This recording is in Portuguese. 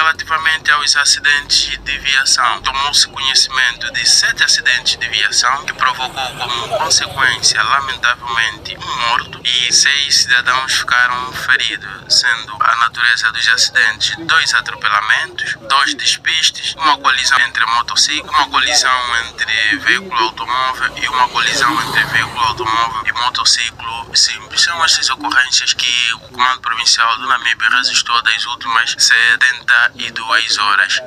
Relativamente aos acidentes de viação, tomou-se conhecimento de 7 acidentes de viação que provocou como consequência, lamentavelmente, um morto e 6 cidadãos ficaram feridos, sendo a natureza dos acidentes 2 atropelamentos, 2 despistes, uma colisão entre motociclo, uma colisão entre veículo automóvel e uma colisão entre veículo automóvel e motociclo simples. São essas ocorrências que o Comando Provincial do Namibe registrou das últimas 72 horas.